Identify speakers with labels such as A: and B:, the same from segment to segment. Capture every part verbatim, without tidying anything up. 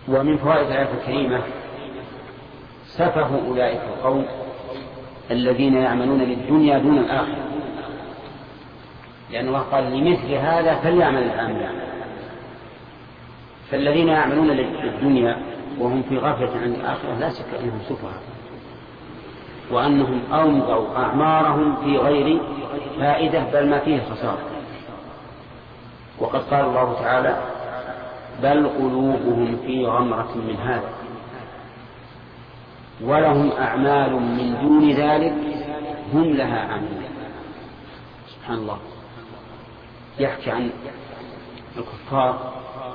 A: ومن فوائد الآية الكريمة سفه أولئك القوم الذين يعملون للدنيا دون الآخرة، لأن الله قال لمثل هذا فليعمل العاملون. فالذين يعملون للدنيا وهم في غفلة عن الآخرة لا شك أنهم سفهاء، وأنهم أمضوا أعمارهم في غير فائدة بل ما فيه خسارة. وقد قال الله تعالى بل قلوبهم في غمرة من هذا ولهم أعمال من دون ذلك هم لها عاملون. سبحان الله، يحكي عن الكفار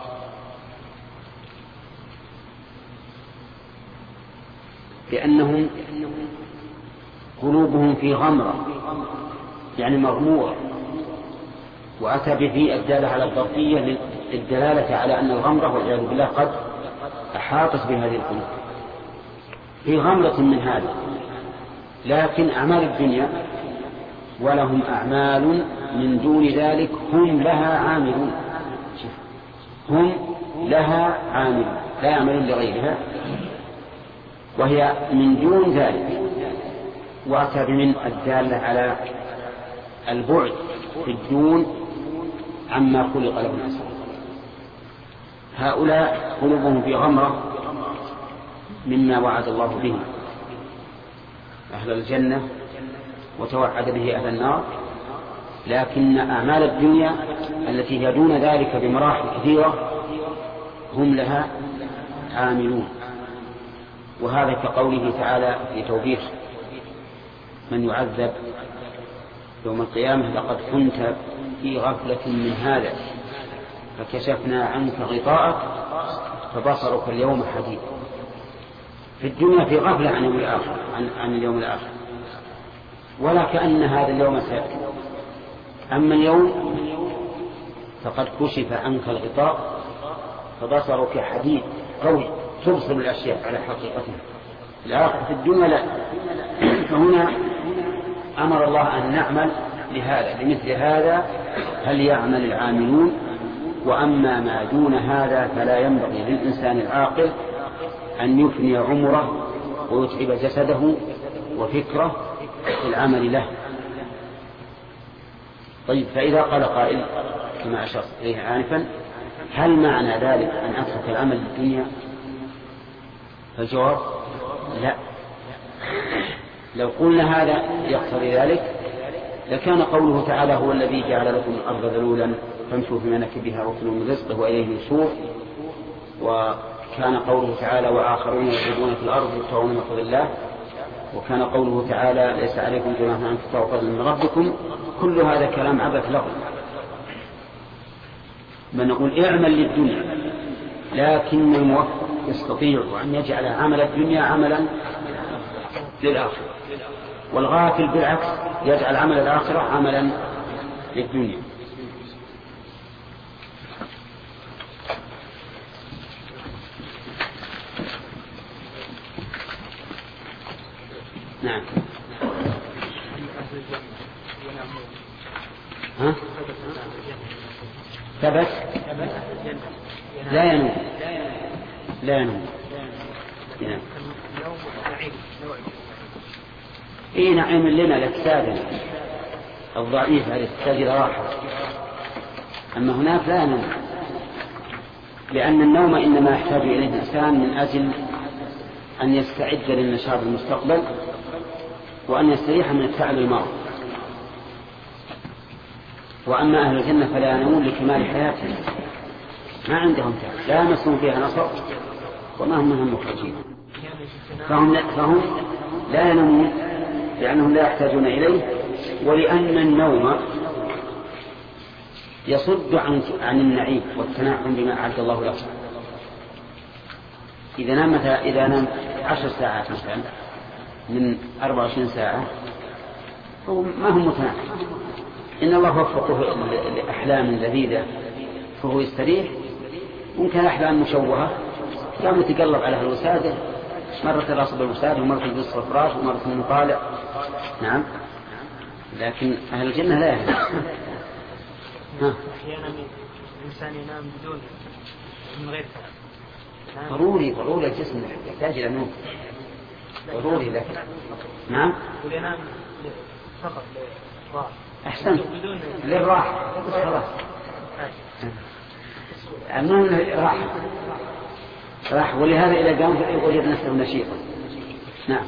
A: بأنهم قلوبهم في غمرة يعني مغمورة، وأتى به الدالة على الضبطية للدلالة على أن الغمرة والعياذ بالله قد أحاطت بهذه القلوب في غمرة من هذا، لكن أعمال الدنيا ولهم أعمال من دون ذلك هم لها عاملون. هم لها عاملون لا يعملون لغيرها، وهي من دون ذلك، وأتى بمن الدالة على البعد في الدون عما خلق له الناس. هؤلاء قلوبهم في غمرة مما وعد الله به أهل الجنة وتوعد به أهل النار، لكن أعمال الدنيا التي هي دون ذلك بمراحل كثيرة هم لها عاملون. وهذا كقوله تعالى في توبيخ من يعذب يوم القيامة لقد كنت في غفلة من هذا فكشفنا عنك غطاءك فبصرك اليوم حديد. في الدنيا في غفلة عن اليوم الآخر عن, عن اليوم الآخر ولا كأن هذا اليوم سيأتي. أما اليوم فقد كشف عنك الغطاء فبصرك حديد قوي تبصر الأشياء على حقيقتها. الآخر في الدنيا لا. فهنا أمر الله أن نعمل لهذا لمثل هذا هل يعمل العاملون. وأما ما دون هذا فلا ينبغي للإنسان العاقل أن يفني عمره ويتعب جسده وفكره في العمل له. طيب، فإذا قال قائل كما أشرت إليه آنفا هل معنى ذلك أن أترك العمل للدنيا؟ فالجواب لا. لو قلنا هذا يقتضي ذلك لكان قوله تعالى هو الذي جعل لكم الأرض ذلولا فامشوا في مناكبها وكلوا من رزقه وإليه النشور. وكان قوله تعالى وآخرون يضربون في الأرض يبتغون من فضل الله. وكان قوله تعالى ليس عليكم جناح أن تبتغوا فضلا من ربكم. كل هذا كلام عبث لغو. من نقول اعمل للدنيا لكن الموفق يستطيع أن يجعل عمل الدنيا عملا للآخرة، والغافل بالعكس يجعل عمل الآخرة عملا للدنيا. نعم. ها؟ ثبت لا ينوم لا ينوم نعم. إيه نعيم لنا لأجسادنا الضعيف هذه تحتاج إلى راحة، أما هناك لا ينوم، لأن النوم إنما يحتاج إليه الإنسان من أجل أن يستعد للنشاط المستقبل وأن يستريح من التعب الماضي. وأما أهل الجنة فلا ينامون لكمال حياتهم، ما عندهم تعب، لا يمسهم فيها نصب وما هم منهم مخرجين، فهم لا, فهم لا ينامون لأنهم لا يحتاجون إليه، ولأن النوم يصد عن, عن النعيم والتنعم بما أعد الله له. إذا نام مثلا إذا نام عشر ساعات مثلا من أربع وعشرين ساعة هو ما هم متنعم، إن الله وفقه لأحلام لذيذة فهو يستريح. ممكن أحلام مشوهة قام يتقلب على الوسادة، مرة راسه بالوسادة ومرة يقص الفراش ومرة يطالع. نعم، لكن أهل الجنة لا يهدى.
B: أحيانا الإنسان ينام بدون من غير تعب.
A: ضروري ضروري الجسم يحتاج إلى النوم ضروري لك. نعم
B: فقط
A: أحسن للراحة بس خلاص النوم راحة راحة ولهذا إذا قام وجد نفسه نشيطا. نعم.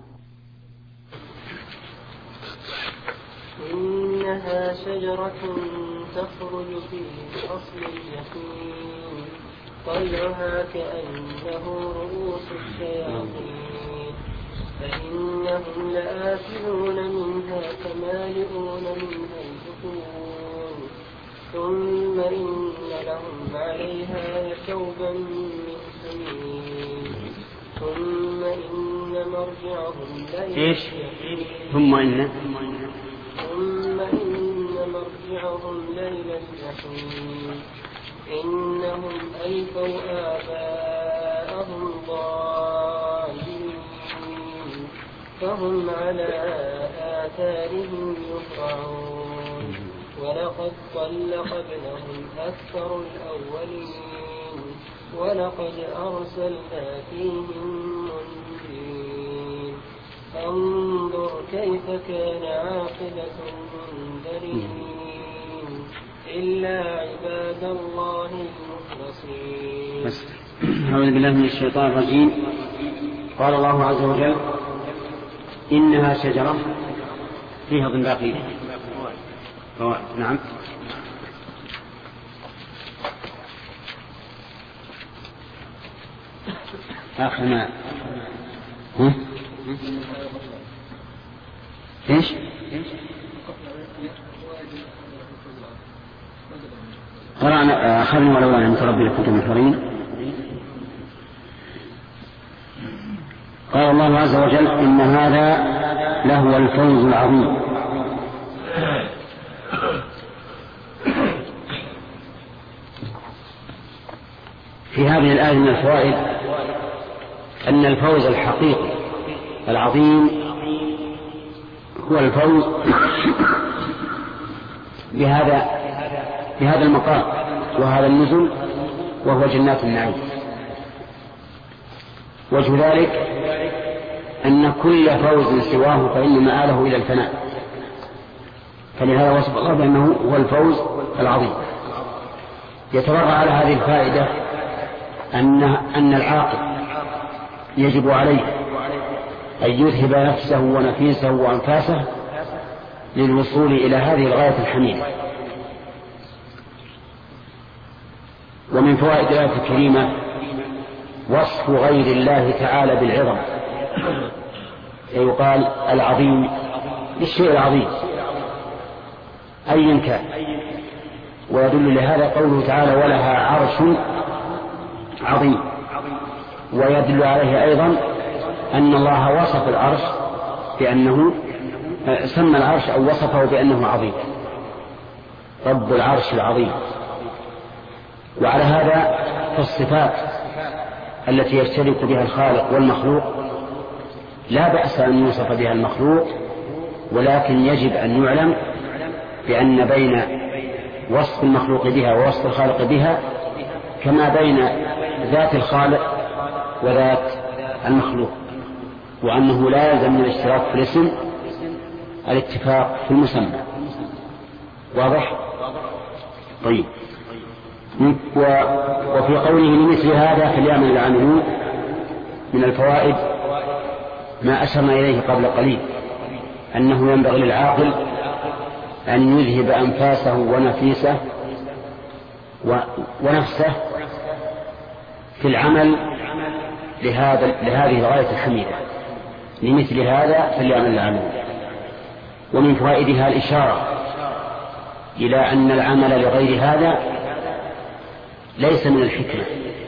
C: إنها شجرة تخرج في أصل الجحيم طلعها كأنه رؤوس الشياطين فإنهم لآكلون منها كمالئون منها البطون ثم إن لهم عليها شوبا من حميم ثم إن مرجعهم لإلى
A: ثم إن
C: ثم إن مرجعهم لإلى الجحيم إنهم ألفوا آباءهم ضالين فهم على آثارهم يهرعون ولقد ضل قبلهم أكثر الأولين ولقد أرسلنا فيهم منذرين انظر كيف كان عاقبة المنذرين إلا عباد الله المخلصين.
A: أعوذ بالله من الشيطان الرجيم. قال الله عز وجل إنها شجرة فيها ضمن باقي. نعم. آخر ما ها؟ إيش؟ قرأنا أخذنا ولولا أن تربي لكنتم محضرين. قال الله عز وجل إن هذا لهو الفوز العظيم. في هذه الآية من الفوائد أن الفوز الحقيقي العظيم هو الفوز بهذا بهذا المقام وهذا النزل وهو جنات النعيم. وجه ذلك أن كل فوز سواه فإن مآله إلى الفناء فلهذا وصف الله بأنه هو الفوز العظيم. يتبرع على هذه الفائدة أن أن العاقل يجب عليه أن يذهب نفسه ونفيسه وأنفاسه للوصول إلى هذه الغاية الحميدة. ومن فوائد الآية الكريمة وصف غير الله تعالى بالعظم، يقال العظيم بالشيء العظيم أيا كان. ويدل لهذا قوله تعالى ولها عرش عظيم. ويدل عليه أيضا أن الله وصف العرش بأنه سمى العرش أو وصفه بأنه عظيم، رب العرش العظيم. وعلى هذا فالصفات التي يشترك بها الخالق والمخلوق لا بأس أن يوصف بها المخلوق، ولكن يجب أن يعلم بأن بين وصف المخلوق بها ووصف الخالق بها كما بين ذات الخالق وذات المخلوق، وأنه لا يلزم من الاشتراك في الاسم الاتفاق في المسمى. واضح؟ طيب. وفي قوله لمثل هذا فليعمل العاملون من الفوائد ما أشرنا إليه قبل قليل، أنه ينبغي للعاقل أن يذهب أنفاسه ونفيسه ونفسه في العمل لهذا لهذه الغاية الحميدة. لمثل هذا فليعمل العاملون. ومن فوائدها الإشارة إلى أن العمل لغير هذا ليس من الحكمة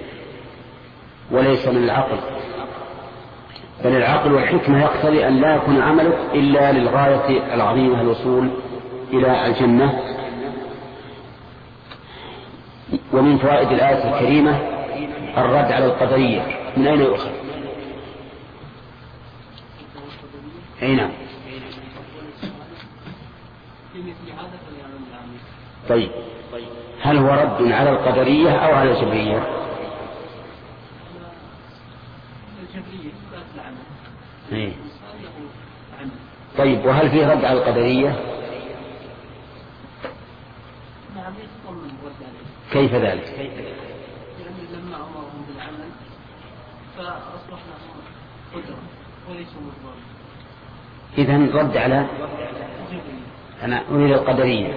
A: وليس من العقل، بل العقل والحكمة يقتضي أن لا يكون عملك إلا للغاية العظيمة الوصول إلى الجنة. ومن فوائد الآية الكريمة الرد على القدرية. من أين يؤخذ؟ أي نعم. طيب هل هو رد على القدرية أو على الجبرية؟ إيه. طيب وهل فيه رد على القدرية؟ كيف ذلك؟
C: لما أمرهم بالعمل فأصبح لهم قدرة وليسوا مجبرين.
A: إذن رد على أنا أريد القدرية.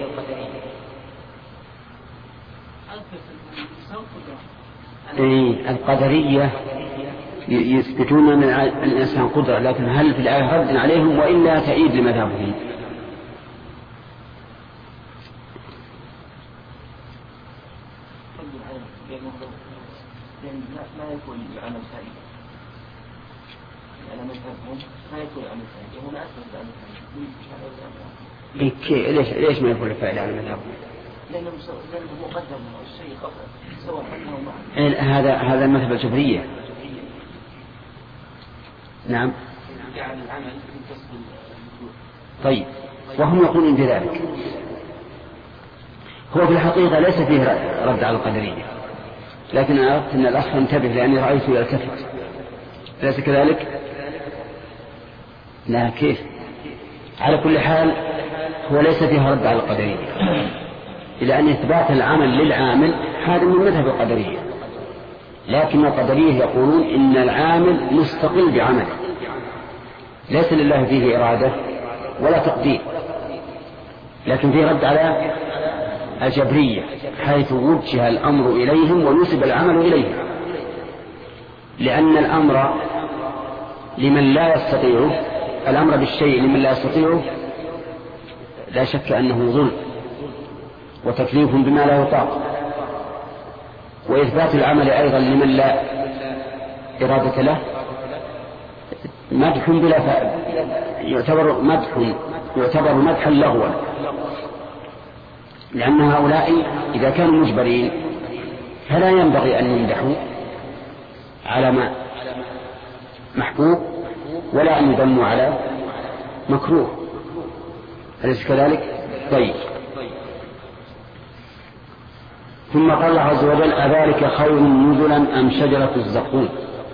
A: إيه القدرية يثبتون من الإنسان قدرة، لكن هل في الآية رد عليهم وإلا تأييد لمذهبهم؟
C: لا يكون العمل سعيد على مذهبهم، لا يكون العمل سعيد هنا أثبت العمل سعيد.
A: إيه ليش ليش ما يكون الفائدة على مذهبهم؟
C: لأنه مقدم الشيء قبل سواء أنه معه.
A: هذا هذا المذهب الجبرية. نعم.
C: جعل العمل من كسب.
A: طيب وهم يقولون بذلك. هو في الحقيقة ليس فيه رد على القدرية، لكن أنا أردت أن الأخ ينتبه لأني رأيته يلتفت. ليس كذلك؟ لا كيف؟ على كل حال هو ليس فيها رد على القدرية، إلى أن إثبات العمل للعامل هذا من مذهب القدرية، لكن القدرية يقولون إن العامل مستقل بعمله، ليس لله فيه إرادة ولا تقدير، لكن فيه رد على الجبرية حيث وجه الأمر إليهم ونسب العمل إليهم، لأن الأمر لمن لا يستطيعه، الأمر بالشيء لمن لا يستطيعه لا شك أنه ظلم وتكليف بما لا يطاق، وإثبات العمل أيضا لمن لا إرادة له مدح بلا فائدة، يعتبر مدح يعتبر مدحا لغوا، لأن هؤلاء إذا كانوا مجبرين فلا ينبغي أن يمدحوا على ما محبوب ولا أن يذموا على مكروه، أليس كذلك؟ طيب ثم قال الله عز وجل أذلك خير نزلا أم شجرة الزقوم؟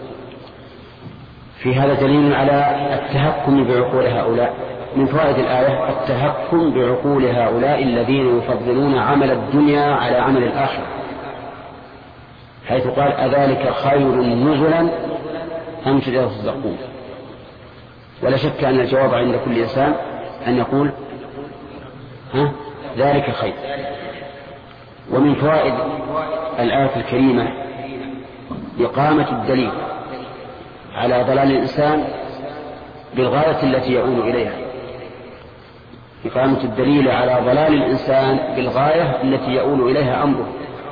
A: في هذا دليل على التهكم بعقول هؤلاء. من فوائد الآية التهكم بعقول هؤلاء الذين يفضلون عمل الدنيا على عمل الآخرة، حيث قال أذلك خير نزلا أم شجرة الزقوم؟ ولا شك أن الجواب عند كل إنسان أن يقول ها ذلك خير. ومن فوائد الآية الكريمة إقامة الدليل على ضلال الإنسان بالغاية التي يؤول إليها، إقامة الدليل على ضلال الإنسان بالغاية التي يؤول إليها أمره.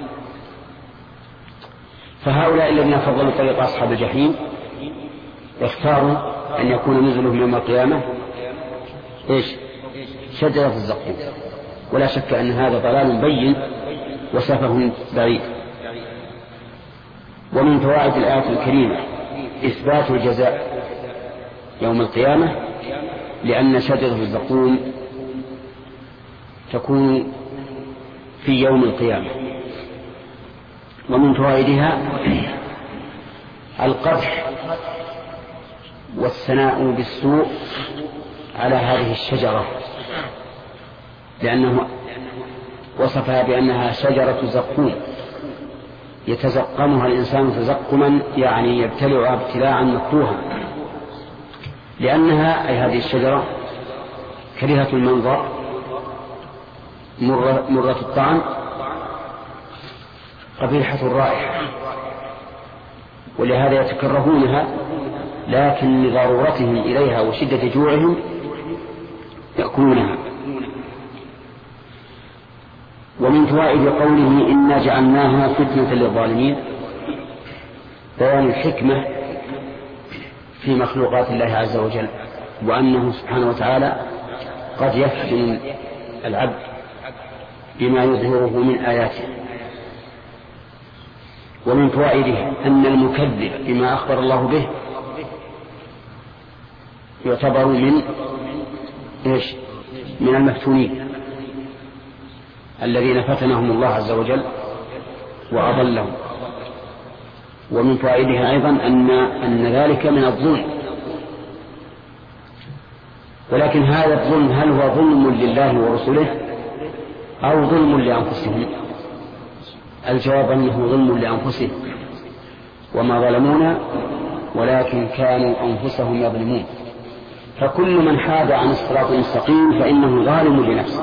A: فهؤلاء الذين فضلوا طريق أصحاب الجحيم اختاروا أن يكون نزلهم يوم القيامة إيش؟ شجرة الزقوم، ولا شك أن هذا ضلال بين وسفه بعيد. ومن فوائد الآية الكريمة إثبات الجزاء يوم القيامة، لأن شجرة الزقوم تكون في يوم القيامة. ومن فوائدها القدح والثناء بالسوء على هذه الشجرة، لأنه وصفها بأنها شجرة زقوم يتزقمها الإنسان تزقما، يعني يبتلعها ابتلاعا مكروها، لأنها أي هذه الشجرة كريهة المنظر مرة, مرة الطعم قبيحة الرائحة، ولهذا يتكرهونها، لكن لضرورتهم إليها وشدة جوعهم يأكلونها. ومن فوائد قوله إنا جعلناها فتنة للظالمين بيان الحكمة في مخلوقات الله عز وجل، وأنه سبحانه وتعالى قد يفتن العبد بما يظهره من آياته. ومن فوائده أن المكذب بما أخبر الله به يعتبر من إيش؟ من المفتونين الذين فتنهم الله عز وجل وأضلهم. ومن فوائدها أيضا أن, أن ذلك من الظلم. ولكن هذا الظلم هل هو ظلم لله ورسله أو ظلم لأنفسهم؟ الجواب أنه ظلم لأنفسهم، وما ظلمونا ولكن كانوا أنفسهم يظلمون. فكل من حاد عن الصراط المستقيم فإنه ظالم لنفسه،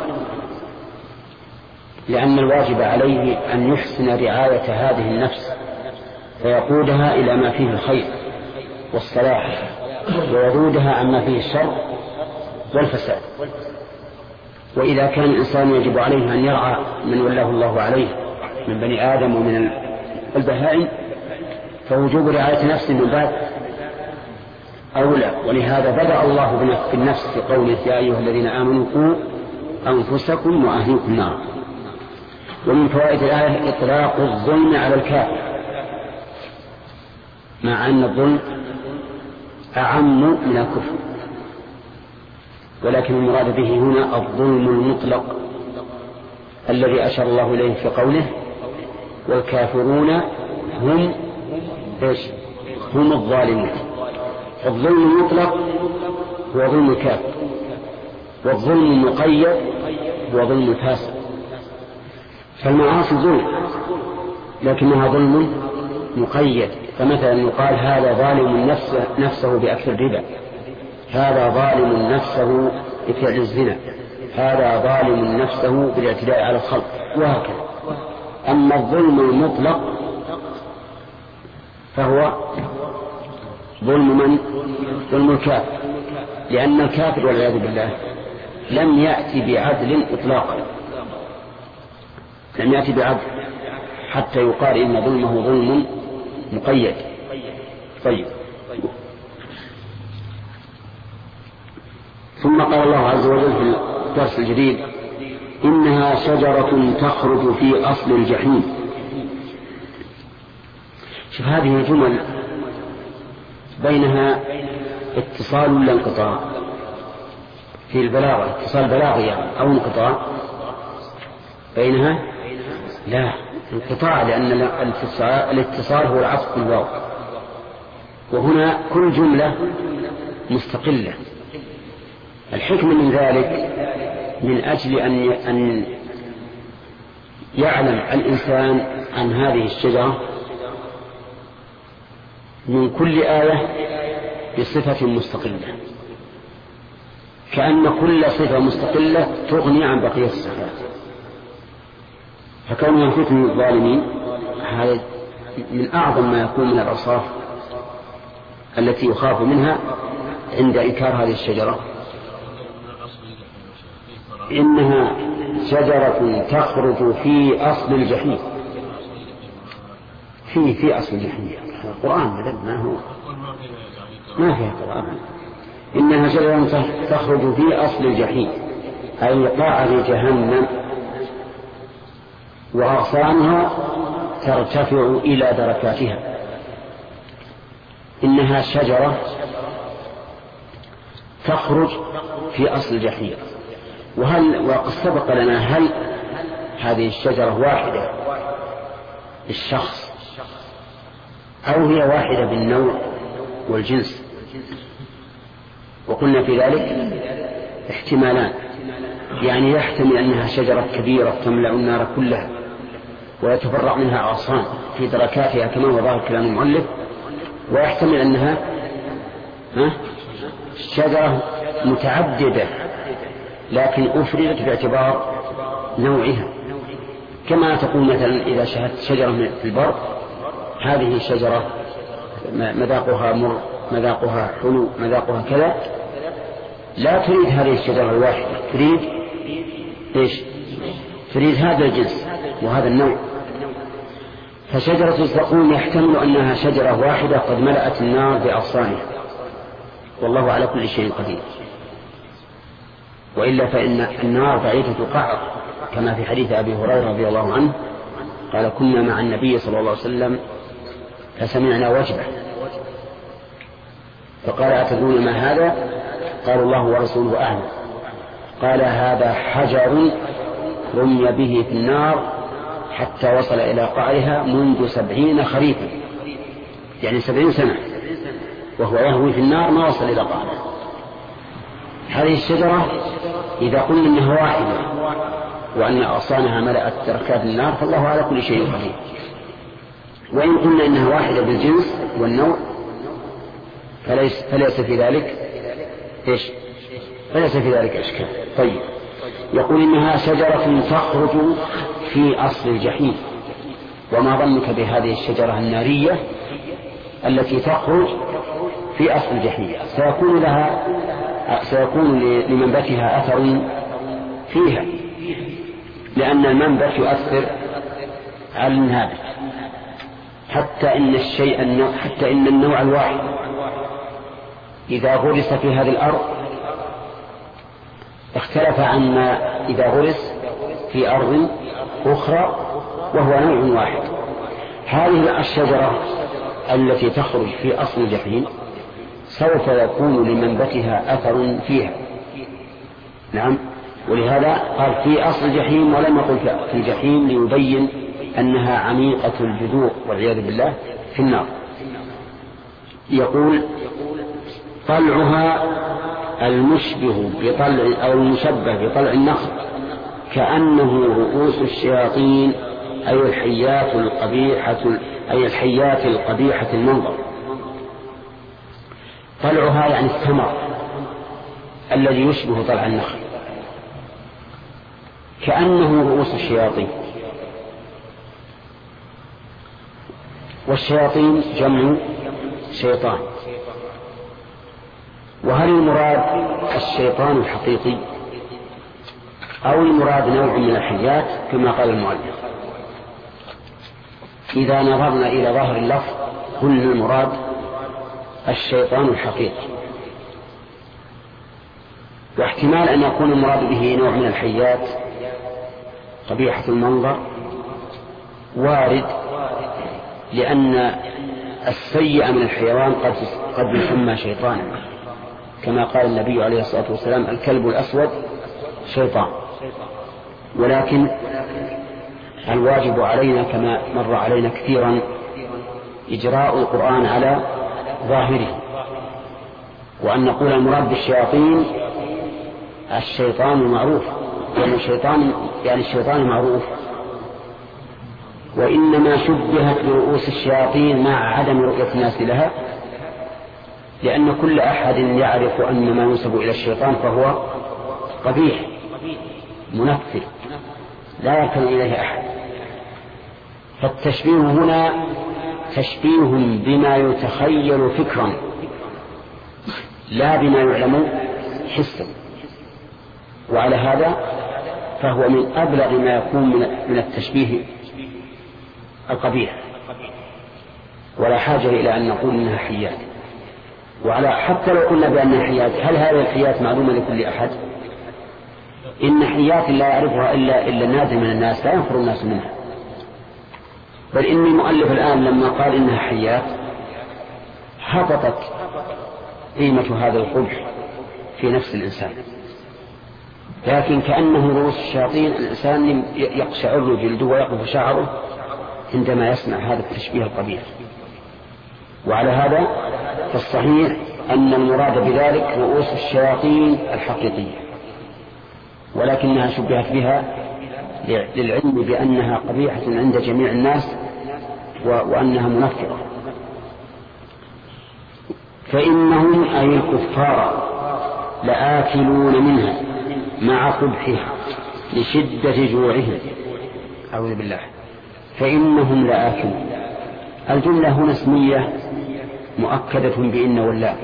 A: لأن الواجب عليه أن يحسن رعاية هذه النفس فيقودها إلى ما فيه الخير والصلاح، ويذودها عما فيه الشر والفساد. وإذا كان الإنسان يجب عليه أن يرعى من ولاه الله عليه من بني آدم ومن البهائم، فوجوب رعاية نفسه من باب أولى. ولهذا بدأ الله بالنفس في قوله يا أيها الذين آمنوا قوا أنفسكم وأهليكم نارا. ومن فوائد الآية إطلاق الظلم على الكافر، مع أن الظلم أعم من الكفر، ولكن المراد به هنا الظلم المطلق الذي أشار الله إليه في قوله والكافرون هم إيش؟ هم الظالمون. الظلم المطلق هو ظلم الكافر، والظلم المقيد هو ظلم الفاسق. فالمعاصي ظلم لكنها ظلم مقيد، فمثلا يقال هذا ظالم نفسه, نفسه بأكل الربا، هذا ظالم نفسه بفعل الزنا، هذا ظالم نفسه بالاعتداء على الخلق، وهكذا. أما الظلم المطلق فهو ظلم من؟ ظلم الكافر، لأن الكافر والعياذ بالله لم يأتي بعدل إطلاقا، لم يأتي بعدل حتى يقال إن ظلمه ظلم مقيد. طيب، ثم قال الله عز وجل في الدرس الجديد إنها شجرة تخرج في أصل الجحيم. شوف هذه الجمل بينها اتصال ولا انقطاع؟ في البلاغة اتصال بلاغي يعني أو انقطاع بينها؟ لا، انقطاع، لأن الاتصال هو العطف بالواو، وهنا كل جملة مستقلة. الحكمة من ذلك من أجل أن أن يعلم الإنسان عن هذه الشجرة من كل آية بصفة مستقلة، كأن كل صفة مستقلة تغني عن بقية الصفات. فكون ينفتن الظالمين هذا من أعظم ما يكون من الأوصاف التي يخاف منها عند إنكار هذه الشجرة. إنها شجرة تخرج في أصل الجحيم. في في أصل الجحيم القرآن ما هو ما فيها قرآن. إنها شجرة تخرج في أصل الجحيم أي قعر جهنم، وأغصانها ترتفع إلى دركاتها. إنها شجرة تخرج في أصل الجحيم. وهل وقد سبق لنا هل هذه الشجرة واحدة بالشخص أو هي واحدة بالنوع والجنس؟ وقلنا في ذلك احتمالان، يعني يحتمل أنها شجرة كبيرة تملأ النار كلها ويتفرع منها أغصان في دركاتها كما هو ظاهر كلام المؤلف، ويحتمل أنها شجرة متعددة لكن أفردت باعتبار نوعها، كما تقول مثلا إذا شاهدت شجرة في البر هذه شجرة مذاقها مر، مذاقها حلو، مذاقها كذا، لا تريد هذه الشجرة الواحدة، تريد إيش؟ تريد هذا الجنس وهذا النوع. فشجرة الزقوم يحتمل أنها شجرة واحدة قد ملأت النار بأغصانها، والله على كل شيء قدير. وإلا فإن النار بعيدة قعر كما في حديث أبي هريرة رضي الله عنه قال كنا مع النبي صلى الله عليه وسلم فسمعنا وجبة فقال أتدرون ما هذا؟ قالوا الله ورسوله أعلم. قال هذا حجر رمي به في النار حتى وصل إلى قعرها منذ سبعين خريفا. يعني سبعين سنة وهو يهوي في النار ما وصل إلى قاعدة. هذه الشجرة إذا قلنا إنها واحدة وأن أغصانها ملأت دركات النار فالله على كل شيء قدير. وإن قلنا إنها واحدة بالجنس والنوع فليس, فليس في ذلك إيش؟ فليس في ذلك إشكال. طيب، يقول إنها شجرة تخرج في أصل الجحيم. وما ظنك بهذه الشجرة النارية التي تخرج في أصل الجحيم؟ سيكون لها سيكون لمنبتها أثر فيها، لأن المنبت يؤثر على النابت، حتى إن الشيء حتى إن النوع الواحد إذا غرس في هذه الأرض اختلف عما إذا غرس في أرض أخرى وهو نوع واحد. هذه الشجرة التي تخرج في أصل الجحيم سوف يكون لمنبتها أثر فيها. نعم، ولهذا قال في أصل الجحيم ولم يقل في الجحيم ليبين أنها عميقة الجذور والعياذ بالله في النار. يقول طلعها المشبه بطلع أو المشبه بطلع النخل كأنه رؤوس الشياطين، أي الحيات القبيحة أي الحيات القبيحة المنظر. طلعها يعني الثمر الذي يشبه طلع النخل، كأنه رؤوس الشياطين. والشياطين جمع شيطان. وهل المراد الشيطان الحقيقي أو المراد نوع من الحيات كما قال المؤلف؟ إذا نظرنا إلى ظاهر اللفظ قلنا المراد الشيطان الحقيقي، واحتمال أن يكون المراد به نوع من الحيات قبيحة المنظر وارد، لأن السيء من الحيوان قد قد يسمى شيطانا، كما قال النبي عليه الصلاة والسلام الكلب الأسود شيطان. ولكن الواجب علينا كما مر علينا كثيرا إجراء القرآن على ظاهره، وأن نقول المراد بالشياطين الشيطان المعروف، يعني الشيطان يعني الشيطان معروف، وإنما شبهت برؤوس الشياطين مع عدم رؤية الناس لها، لأن كل أحد يعرف أن ما ينسب إلى الشيطان فهو قبيح منفر لا يركن إليه أحد. فالتشبيه هنا تشبيه بما يتخيل فكرا لا بما يعلم حسا، وعلى هذا فهو من أبلغ ما يكون من التشبيه القبيح، ولا حاجة إلى أن نقول إنها حيات. وعلى حتى لو قلنا بأنها حيات، هل هذه الحيات معلومة لكل أحد؟ إن حيات لا يعرفها إلا إلا نادر من الناس، لا ينفر الناس منها. بل إن المؤلف الآن لما قال إنها حيات هبطت قيمة هذا القبح في نفس الإنسان، لكن كأنه رؤوس الشياطين الإنسان يقشعر جلده ويقف شعره عندما يسمع هذا التشبيه القبيح. وعلى هذا فالصحيح أن المراد بذلك رؤوس الشياطين الحقيقية، ولكنها شبهت بها للعلم بأنها قبيحة عند جميع الناس وأنها منفرة. فإنهم أي الكفار لآكلون منها مع قبحها لشدة جوعهم. أعوذ بالله. فإنهم لآكلون، الجملة هنا اسمية مؤكدة بإن والله،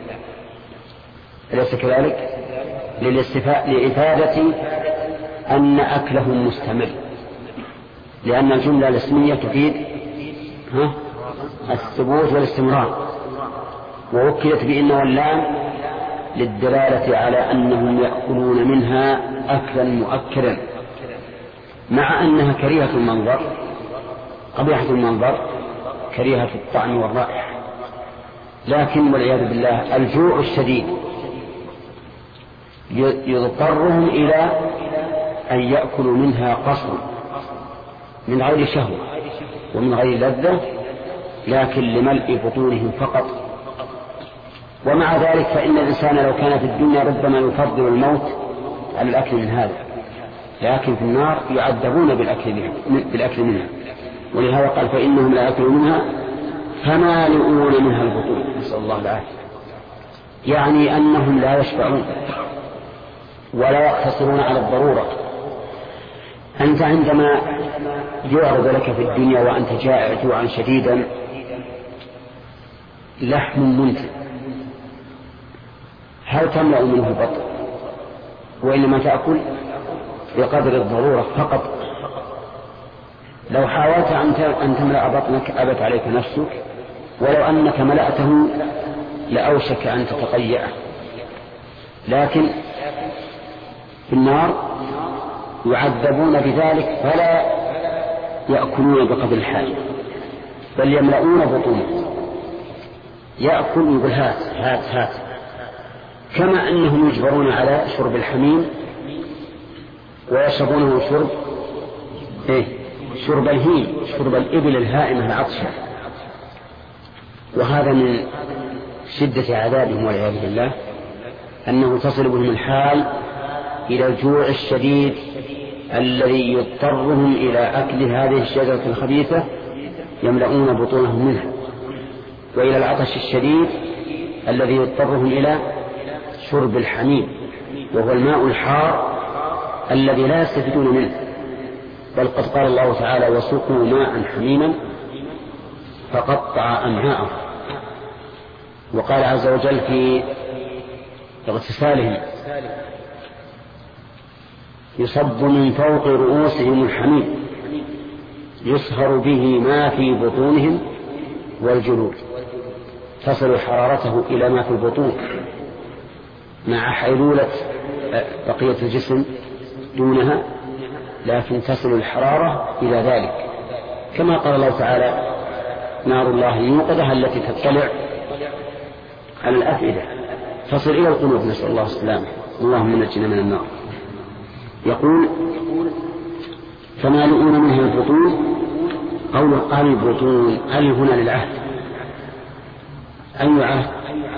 A: أليس كذلك؟ لإفادة أن أكلهم مستمر، لأن الجملة الاسمية تفيد الثبوت والاستمرار، ووكلت بإن والله للدلالة على أنهم يأكلون منها أكلا مؤكدا، مع أنها كريهة المنظر قبيحة المنظر كريهة الطعم والرائحة، لكن والعياذ بالله الجوع الشديد يضطرهم إلى أن يأكلوا منها قصرا من غير شهوة ومن غير لذة، لكن لملء بطونهم فقط. ومع ذلك فإن الإنسان لو كان في الدنيا ربما يفضل الموت على الأكل من هذا، لكن في النار يعذبون بالأكل منها, بالأكل منها. ولهذا قال فإنهم لا يأكلون منها فمالئون منها البطون، نسأل الله العافية. يعني أنهم لا يشبعون ولا يقتصرون على الضرورة. أنت عندما يعرض لك في الدنيا وأنت جائع جوعا شديدا لحم منتن، هل تملأ منه البطن؟ وإنما تأكل بقدر الضرورة فقط. لو حاولت أن تملأ بطنك أبت عليك نفسك، ولو أنك ملأته لأوشك أن تتقيأه. لكن في النار يعذبون بذلك فلا يأكلون بقدر الحاجة، بل يملؤون بطونهم. يأكل يقول هات هات هات، كما أنهم يجبرون على شرب الحميم ويشربونه شرب إيه؟ شرب الهيم، شرب الإبل الهائمة العطشة. وهذا من شدة عذابهم والعياذ بالله، أنه تصل بهم الحال إلى الجوع الشديد الذي يضطرهم إلى أكل هذه الشجرة الخبيثة يملؤون بطونهم منها، وإلى العطش الشديد الذي يضطرهم إلى شرب الحميم، وهو الماء الحار الذي لا يستفيدون منه. بل قد قال الله تعالى وسقوا ماء حميما فقطع أمعاءهم. وقال عز وجل في اغتسالهم يصب من فوق رؤوسهم الحميم يصهر به ما في بطونهم والجلود، تصل حرارته إلى ما في البطون مع حيلولة بقية الجسم دونها، لكن تصل الحرارة إلى ذلك، كما قال الله تعالى نار الله الموقدة التي تطلع على الأفئدة تصل إلى القلوب، نسأل الله السلامة، اللهم نجنا من النار. يقول فمالئون منها البطون. قوله قال البطون هل هنا للعهد؟ أي عهد؟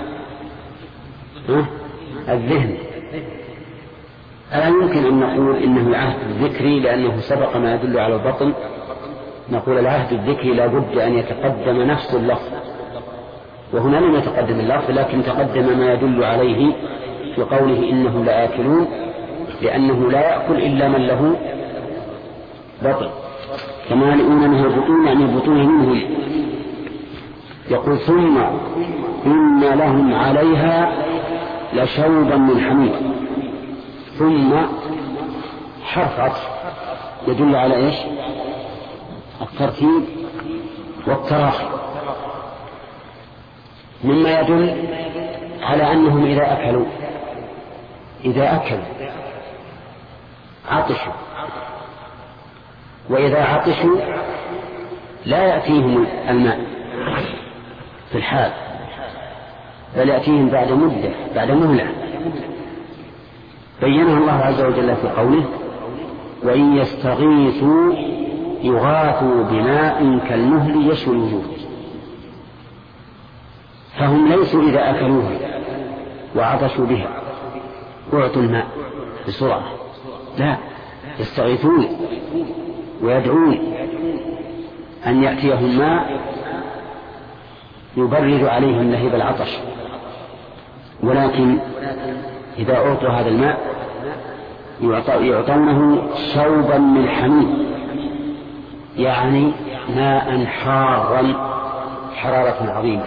A: الذهن. ألا يمكن أن نقول إنه العهد الذكري لأنه سبق ما يدل على البطن؟ نقول العهد الذكري لا بد أن يتقدم نفس اللفظ، وهنا لم يتقدم اللفظ لكن تقدم ما يدل عليه في قوله إنهم لآكلون، لأنه لا يأكل إلا من له بطن. فمالئون منها البطون يعني البطون منهم. يقول ثم إن لهم عليها لشوبا من حميم. ثم حرف عطف يدل على إيش؟ الترتيب والتراخي، مما يدل على أنهم إذا أكلوا إذا أكلوا عطشوا، وإذا عطشوا لا يأتيهم الماء في الحال، بل يأتيهم بعد مدة بعد مهلة بينها الله عز وجل في قوله وإن يستغيثوا يغاثوا بماء كالمهل يشوي الوجوه. فهم ليسوا إذا أكلوها وعطشوا بها أعطوا الماء بسرعة، لا، يستغيثون ويدعون أن يأتيهم ماء يبرد عليهم لهيب العطش. ولكن إذا أعطوا هذا الماء يعطونه شوبا من حميم، يعني ماء حارا حرارة عظيمة.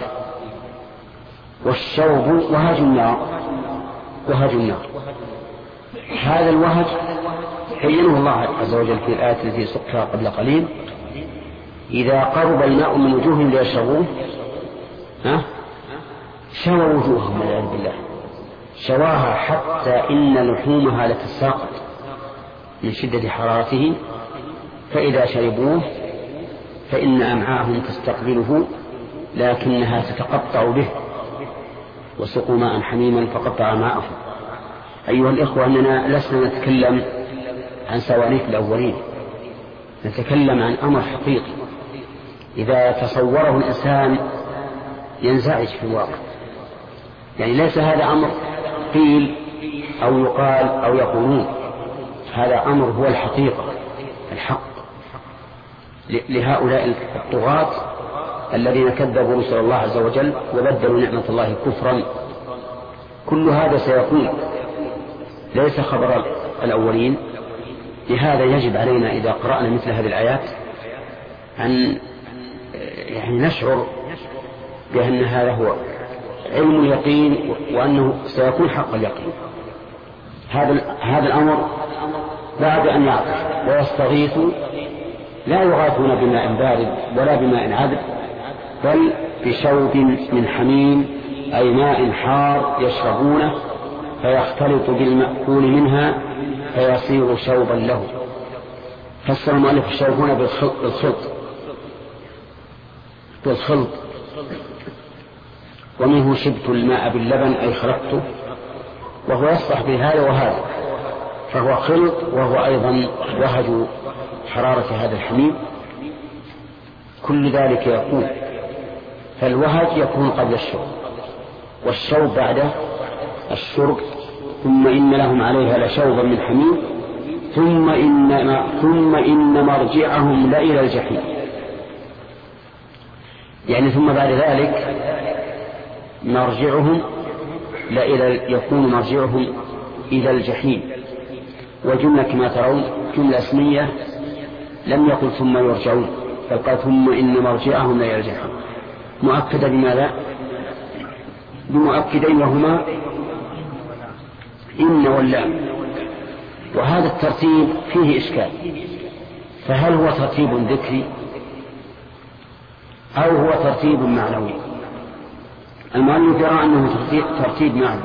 A: والشوب وهج النار، وهج النار. هذا الوهج بينه الله عز وجل في الآية التي سقتها قبل قليل إذا قرب الماء من وجوههم ليشربوه ها شوى وجوههم والعياذ بالله، شواها حتى إن لحومها لتساقط من شدة حرارته، فإذا شربوه فإن أمعاءهم تستقبله لكنها تتقطع به. وسقوا ماء حميما فقطع ماءهم. أيها الإخوة أننا لسنا نتكلم عن سواليف الأولين، نتكلم عن أمر حقيقي، إذا تصوره الإنسان ينزعج في الواقع. يعني ليس هذا أمر قيل أو يقال أو يقولون، هذا أمر هو الحقيقة الحق لهؤلاء الطغاة الذين كذبوا رسل الله عز وجل وبدلوا نعمة الله كفرا. كل هذا سيكون، ليس خبر الأولين. لهذا يجب علينا إذا قرأنا مثل هذه الآيات أن يعني نشعر بأن هذا هو علم اليقين وأنه سيكون حق اليقين. هذا هذا الأمر بعد أن يعطش ويستغيثوا لا يغاثون بماء بارد ولا بماء عذب، بل بشوب من حميم، أي ماء حار يشربونه فيختلط بالمأكول منها فيصير شوبا له. فسر المؤلف الشوب هنا بالخلط بالخلط ومنه شبت الماء باللبن أي خلطته، وهو يصلح بهذا وهذا، فهو خلط وهو أيضا وهج حرارة هذا الحميم. كل ذلك يكون، فالوهج يكون قبل الشرب والشوب بعد الشرب. ثم إن لهم عليها لشوبا من حميم ثم إن, ثم إن مرجعهم لإلى الجحيم. يعني ثم بعد ذلك مرجعهم لإلى يكون مرجعهم إلى الجحيم. والجملة كما ترون جملة اسمية، لم يقل ثم يرجعون، بل قال ثم إن مرجعهم لإلى الجحيم، مؤكدة بماذا؟ بمؤكدين وهما إن واللام. وهذا الترتيب فيه إشكال، فهل هو ترتيب ذكري أو هو ترتيب معنوي؟ المؤلف يرى أنه ترتيب معنوي،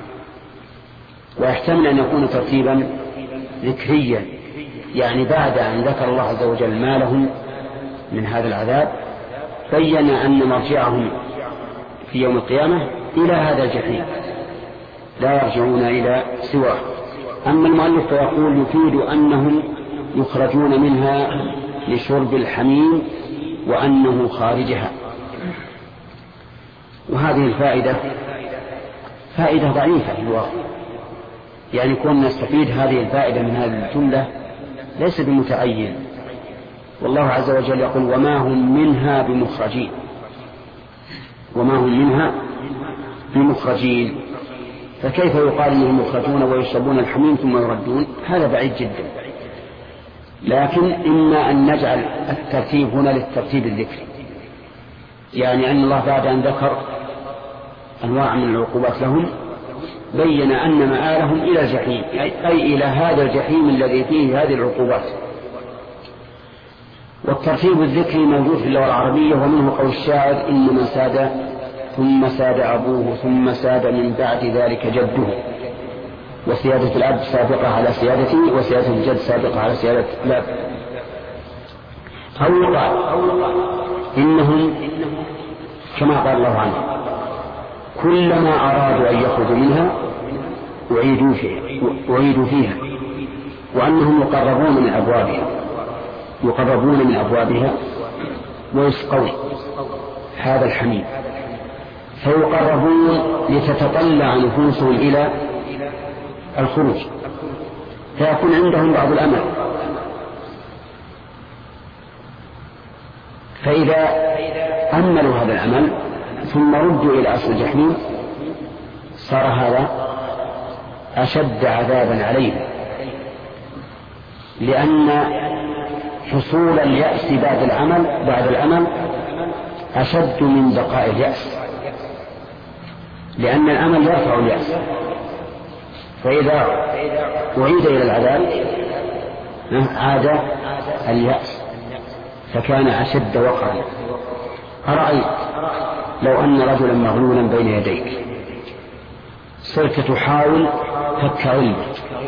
A: ويحتمل أن يكون ترتيبا ذكريا، يعني بعد أن ذكر الله عز وجل ما لهم من هذا العذاب بين أن مرجعهم في يوم القيامة إلى هذا الجحيم لا يرجعون إلى سواه. أما المؤلف فيقول يفيد أنهم يخرجون منها لشرب الحميم وأنه خارجها. وهذه الفائدة فائدة ضعيفة في الواقع، يعني كون نستفيد هذه الفائدة من هذه الجملة ليس بمتعين. والله عز وجل يقول وما هم منها بمخرجين، وما هم منها بمخرجين، فكيف يقال انهم يخرجون ويشربون الحميم ثم يردون؟ هذا بعيد جدا. لكن إما أن نجعل الترتيب هنا للترتيب الذكري، يعني أن الله بعد أن ذكر أنواع من العقوبات لهم بين أن مآلهم إلى الجحيم، أي إلى هذا الجحيم الذي فيه هذه العقوبات. والترتيب الذكري موجود في اللغة العربية، ومنه قول الشاعر إن من ساد ثم ساد أبوه ثم ساد من بعد ذلك جده، وسيادة الأب سابقة على سيادته وسيادة الجد سابقة على سيادة الأب. أو يقال إنهم كما قال الله عنه كلما أرادوا أن يخرجوا منها أعيدوا فيها, أعيدوا فيها وأنهم يقربون من أبوابها يقربون من أبوابها ويسقون هذا الحميم، فيقربون لتتطلع نفوسهم إلى الخروج، فيكون عندهم بعض الأمل. فإذا أملوا هذا الأمل ثم ردوا إلى أصل الجحيم صار هذا أشد عذابا عليهم، لأن حصول اليأس بعد العمل بعد الأمل أشد من بقاء اليأس، لأن الأمل يرفع اليأس. فإذا أعيد إلى العذاب عاد اليأس فكان أشد وقعا. أرأيت لو أن رجلا مغلولا بين يديك صرت تحاول فك علمه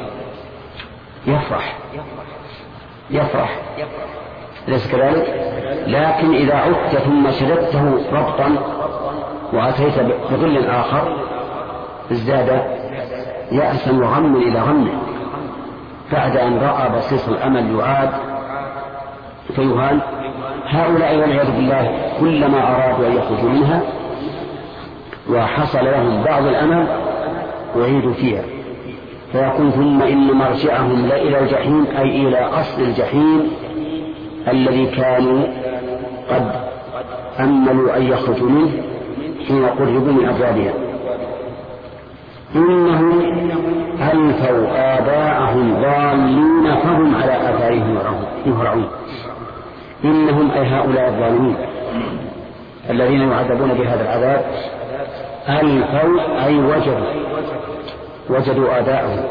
A: يفرح يفرح ليس كذلك؟ لكن إذا عدت ثم شددته ربطا وأتيت بظل آخر ازداد يأسا وغم إلى غمه بعد أن رأى بصيص الأمل يعاد فيهان. هؤلاء والعياذ بالله كلما أرادوا أن يخرجوا منها وحصل لهم بعض الأمل أعيدوا فيها، فيقول ثم إن مرجعهم لا إلى الجحيم أي إلى أصل الجحيم الذي كانوا قد أملوا أن يخرجوا منه حين قربوا من أبوابها. إنهم ألفوا آباءهم ضالين فهم على آثارهم يهرعون. إنهم أي هؤلاء الظالمين الذين يعذبون بهذا العذاب ألفوا أي وجدوا وجدوا آباءهم،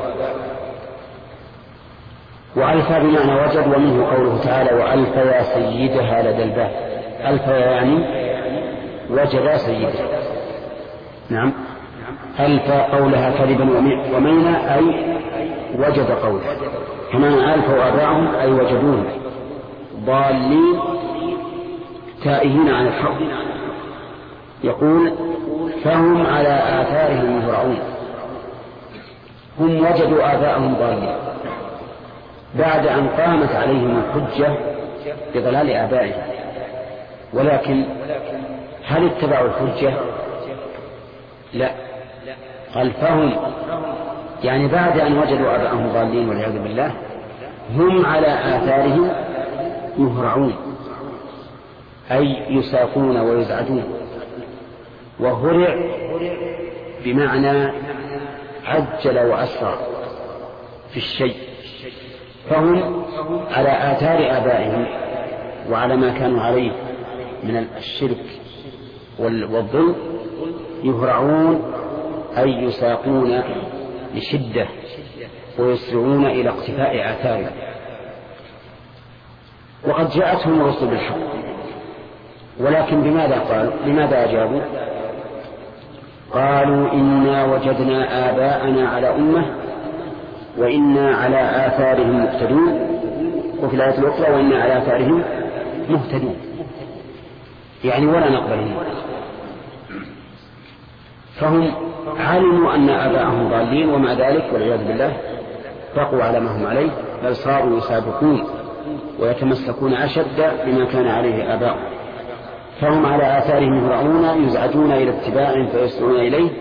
A: وألفى بمعنى وجد، ومنه قوله تعالى وألف يا سيدها لدى الباب. ألف يعني وجد سيدها. نعم ألف قولها كذبا ومينا أي وجد قولها، كما ألفوا آباءهم أي وجدوهم ضالين تائهين عن الحق. يقول فهم على آثارهم يهرعون. هم وجدوا آباءهم ضالين بعد أن قامت عليهم الحجة بضلال آبائهم، ولكن هل اتبعوا الحجة؟ لا، قال فهم يعني بعد أن وجدوا آباءهم ضالين والعياذ بالله هم على آثارهم يهرعون أي يساقون ويزعجون. وهرع بمعنى عجل وأسرع في الشيء، فهم على آثار آبائهم وعلى ما كانوا عليه من الشرك والظلم يهرعون أي يساقون لشدة ويسرعون إلى اقتفاء آثارهم. وقد جاءتهم الرسل بالحق، ولكن بماذا قالوا؟ لماذا أجابوا؟ قالوا إنا وجدنا آباءنا على أمة وإنا على آثارهم مقتدون، وفي الآية الأخرى وإنا على آثارهم مهتدون، يعني ولا نقبلهم. فهم علموا أن آباءهم ضالين ومع ذلك والعياذ بالله بقوا على ما هم عليه، بل صاروا يسابقون ويتمسكون أشد بما كان عليه آباؤهم. فهم على آثارهم يهرعون يزعجون إلى اتباع فيسرعون إليه.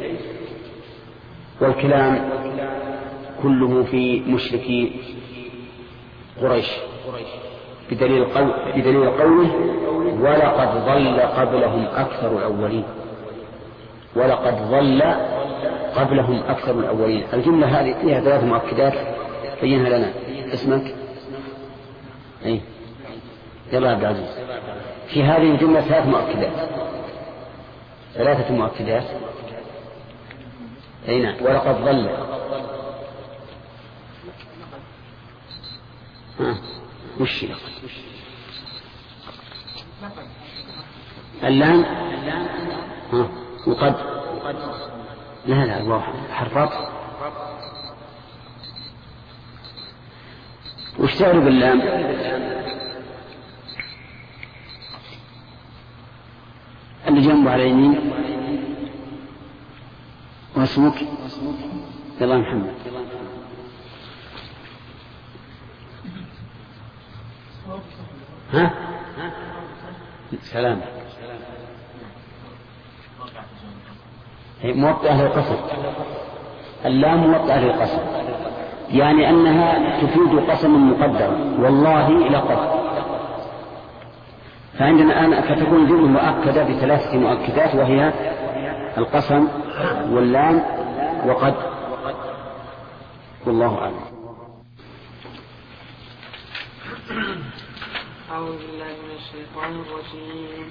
A: والكلام كله في مشركي قريش بدليل, قول بدليل قوله ولقد ضل قبلهم أكثر الأولين. ولقد ضل قبلهم أكثر الأولين. الجملة هذه فيها ثلاث مؤكدات بينها لنا. اسمك أي يلا عبد العزيز. في هذه الجملة ثلاث مؤكدات ثلاثة مؤكدات. أي نعم. ولقد ضل ها وش اللام ها وقد لا لا الله حرفات. وش تعرف باللام؟ اللي جنبه على اليمين. واسمك؟ يلا محمد. ها سلام. هي موطئة للقصر. اللام موطئة للقصر يعني أنها تفيد قسما مقدرا والله لقد. فعندنا الآن فتكون الجملة مؤكدة بثلاثة مؤكدات وهي القسم واللام وقد. والله أعلم.
B: أعوذ بالله من الشيطان الرجيم.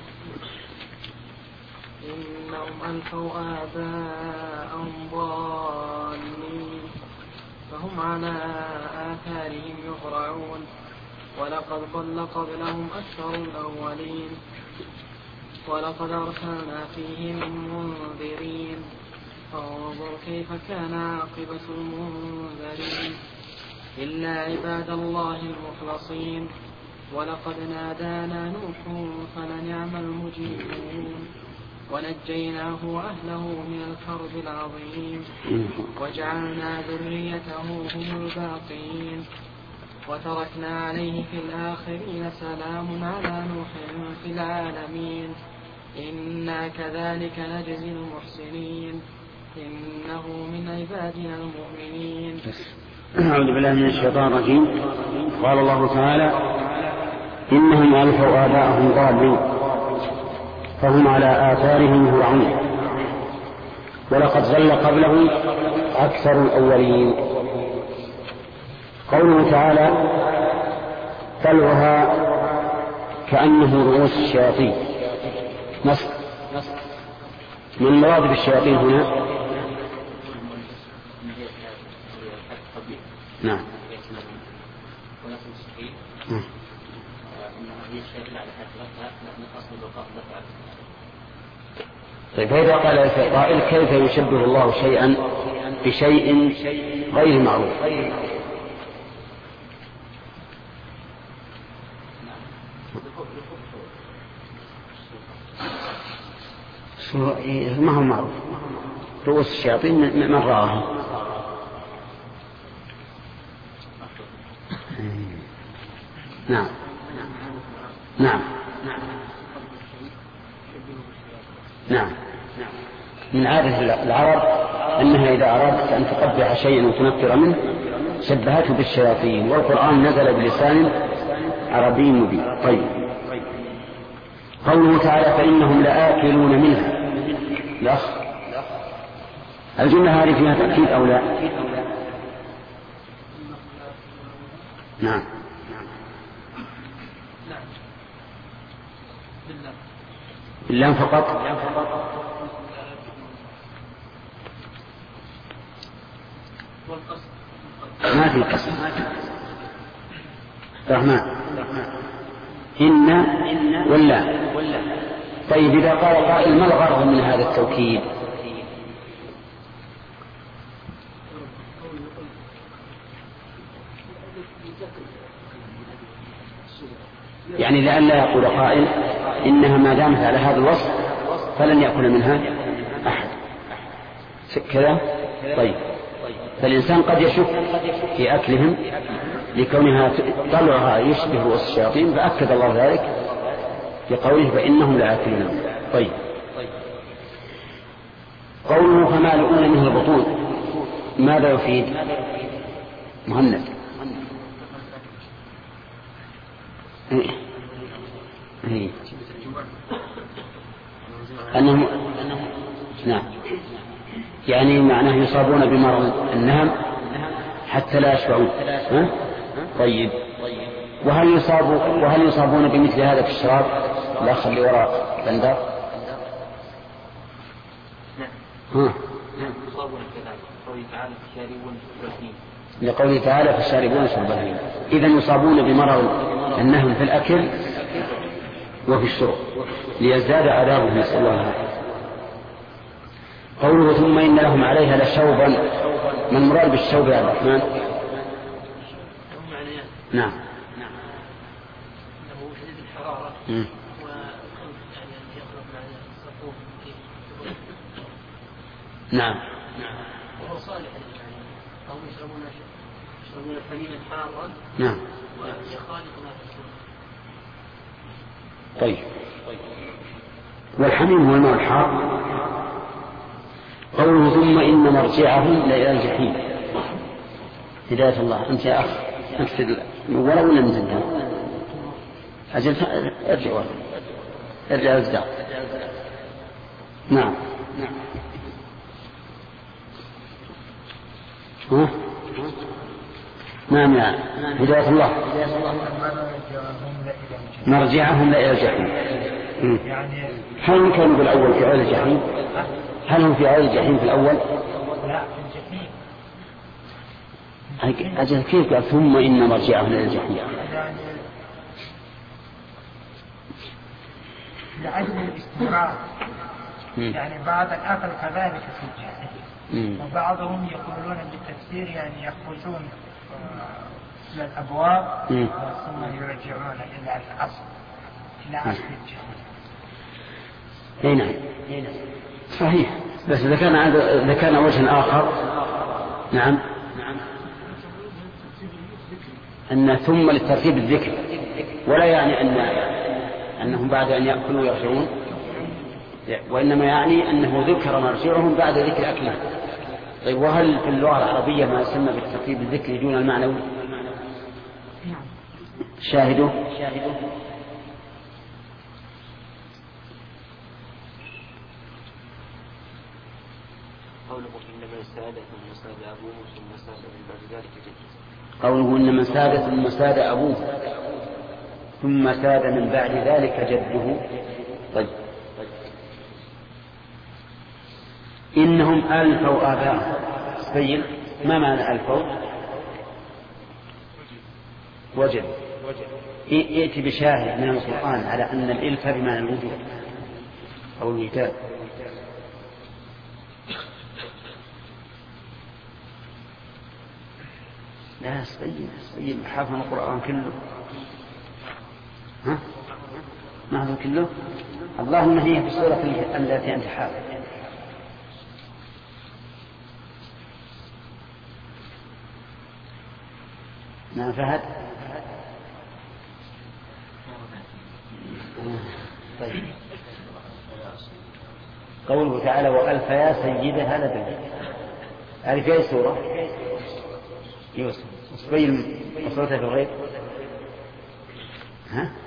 B: إنهم ألفوا آباءهم ضالين فهم على آثارهم يهرعون ولقد ضل قبلهم أكثر الأولين ولقد أرسلنا فيهم منذرين فانظر كيف كان عاقبة المنذرين إلا عباد الله المخلصين ولقد نادانا نوح فلنعم المجيبون ونجيناه وأهله من الكرب العظيم وجعلنا ذريته هم الباقين وتركنا عليه في الآخرين سلام على نوح في العالمين إنا كذلك نجزي المحسنين إنه من عبادنا المؤمنين.
A: أعوذ بالله من الشيطان الرجيم. قال الله تعالى إنهم ألفوا آباءهم ضالين فهم على آثارهم يهرعون ولقد ضل قبلهم أكثر الأولين. قوله تعالى طلعها كأنه رؤوس الشياطين نص من المراد بالشياطين هنا؟ نعم. طيب فإذا قال القائل كيف يشبه الله شيئا بشيء غير معروف؟ ما هو معروف رؤوس الشياطين من رآها. نعم نعم نعم. من عادة العرب أنها إذا أرادت أن تقبح شيئا وتنفر منه شبهته بالشياطين، والقرآن نزل بلسان عربي مبين. طيب قوله تعالى فإنهم لآكلون منها الأخ الجملة هذه فيها تأكيد أو لا؟ نعم بالله فقط. ما في قسم رحمن إن ولا. طيب إذا قال قائل ما الغرض من هذا التوكيد؟ يعني لئلا يقول قائل إنها ما دامت على هذا الوصف فلن يأكل منها أحد كذا. طيب فالإنسان قد يشك في أكلهم لكونها طلعها يشبه رؤوس الشياطين، فأكد الله ذلك بقوله فإنهم لآكلون. طيب قوله فمالئون منه البطون ماذا يفيد؟ مهند إيه. إيه. أنهم نعم يعني معناه يصابون بمرض النهم حتى لا يشبعون. طيب وهل يصابوا وهل يصابون بمثل هذا في الشراب؟ لا خلي وراء بندر. ها يصابون كذلك قوله تعالى فشاربون شرب لقوله تعالى فشاربون شرب الهيم. إذن يصابون بمرض النهم في الأكل وفي الشرب ليزداد عذابهم نسأل الله العافية. قوله ثم إن لهم عليها لشوبا ما المراد بالشوب يا الرحمن؟ نعم
B: أنه شديد الحرارة
A: نعم
B: وهو صالح للمعنى أو يشربون يشربون حميما حارا
A: نعم
B: ويخالط ما في السوق.
A: طيب والحميم هو الماء الحار. قوله ثم إن مرجعهم لإلى الجحيم. هداية الله. أنت يا أخ أكثر ولا ولا نزلها أجل ارجع ورا ارجع ازدع. نعم ها نعم يا هداية الله. مرجعهم لإلى الجحيم. هل كانوا بالأول في عيل الجحيم؟ هل هم في عيل الجحيم في الأول؟
D: لا في الجحيم.
A: أجل كيف قال ثم إن مرجعهم لإلى الجحيم؟
D: لأجل الاستمرار. يعني بعد الأكل كذلك في الجحيم. وبعضهم يقولون بالتفسير يعني يخرجون إلى الأبواب ثم يرجعون إلى الأصل إلى أصل الجحيم.
A: نعم صحيح. بس إذا كان إذا كان وجه آخر نعم أن ثم للترتيب الذكر، ولا يعني أن أنهم بعد أن يأكلوا يرجعون، وإنما يعني أنه ذكر مرجعهم بعد ذكر أكلهم. طيب وهل في اللغة العربية ما يسمى بالترتيب الذكري دون المعنوي؟ شاهدوا
C: قوله إنما ساد ثم ساد أبوه ثم ساد من بعد ذلك جده.
A: قوله إنما ساد ثم ساد أبوه ثم ساد من بعد ذلك جده. طيب إنهم ألفوا آباءهم. سبيل ما معنى ألفوا؟ وجد. ائت بشاهد من القرآن على أن الإلف بمعنى الوجود أو الوجدان. لا سبيل سبيل حافظ القرآن كله. ها؟ ما هذا كله؟ اللهم هي في السورة التي أنت حافظ. ما فهد؟ طيب قوله تعالى وألف يا سيدها لدى. هذه في أي سورة؟ يوسف. سبيل وصلتها في الغيب. ها؟